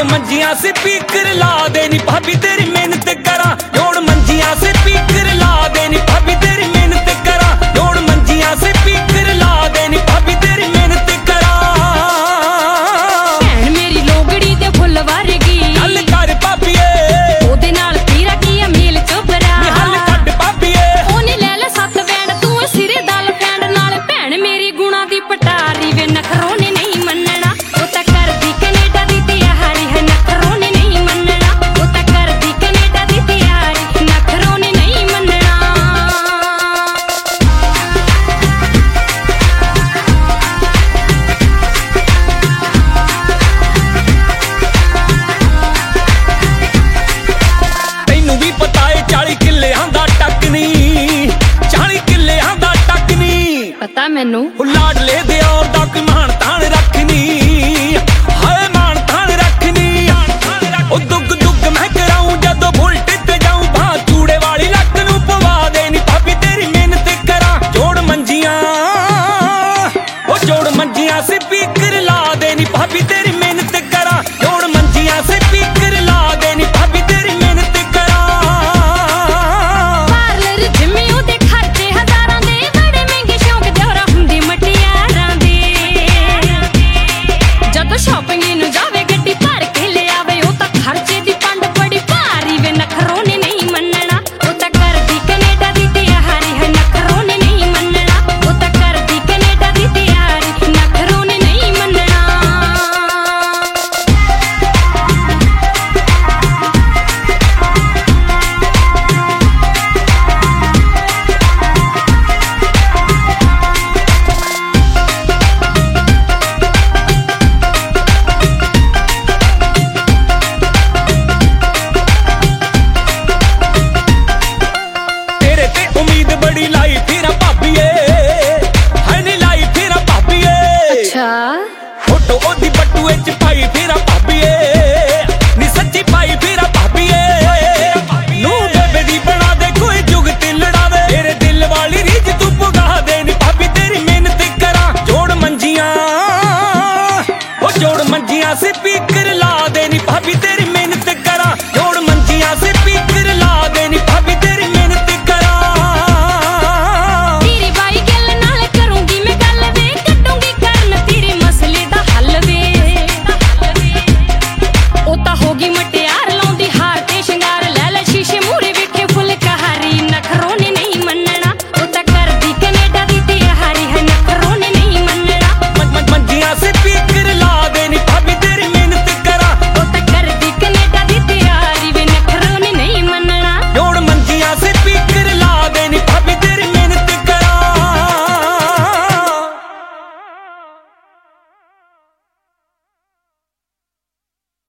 ਮੰਜੀਆਂ speaker ਲਾ ਦੇ ਨੀ ਭਾਬੀ ਤੇਰੀ ਮਿਹਨਤ ਕਰਾਂ ਜੋੜ ਮੰਜੀਆਂ ਸਪੀਕਰ ਲਾ ਦੇ ਨੀ ਭਾਬੀ ਤੇਰੀ ਮਿਹਨਤ ਕਰਾਂ ਜੋੜ ਮੰਜੀਆਂ ਸਪੀਕਰ ਲਾ ਦੇ ਨੀ ਭਾਬੀ ਤੇਰੀ ਮਿਹਨਤ ਕਰਾਂ ਭੈਣ ਮੇਰੀ ਲੋਗੜੀ ਦੇ ਫੁੱਲ ਵਰਗੀ ਗੱਲ ਕਰ ਭਾਬੀਏ ਉਹਦੇ ਨਾਲ ਤੇਰਾ ਕੀ ਆ ਮੇਲ ਚੋਬਰਾ ਨੀ ਹੱਲ ਕੱਢ ਭਾਬੀਏ ਉਹਨੇ ਲੈ ਲੈ 7 ਬੈਂਡ ਤੂੰ ਸਿਰੇ ਦਲ ਫੈਂਡ ਨਾਲ ਭੈਣ ਮੇਰੀ ਗੁਣਾ ਦੀ ਪਟਾਰੀ ਵੇ ਨਖਰੋਂ ਨੇ ਨਹੀਂ ਮੰਨਣਾ ਉਹ ਤਾਂ ਕਰਦੀ ਕੈਨੇਡਾ ਦੀ ਤਿਆਰੀ ਹੈ ਨਖਰੋਂ ਨੇ ਨਹੀਂ ਮੰਨਣਾ ਉਹ ਤਾਂ ਕਰਦੀ ਕੈਨੇਡਾ ਦੀ ਤਿਆਰੀ ਨਖਰੋਂ ਨੇ ਨਹੀਂ ਮੰਨਣਾ ਤੈਨੂੰ ਵੀ ਪਤਾ ਏ 40 ਕਿੱਲਿਆਂ ਦਾ ਟੱਕ ਨੀ 40 ਕਿੱਲਿਆਂ ਦਾ ਟੱਕ ਨੀ ਪਤਾ ਮੈਨੂੰ ਉਹ ਲਾਡਲੇ ਦਿਓ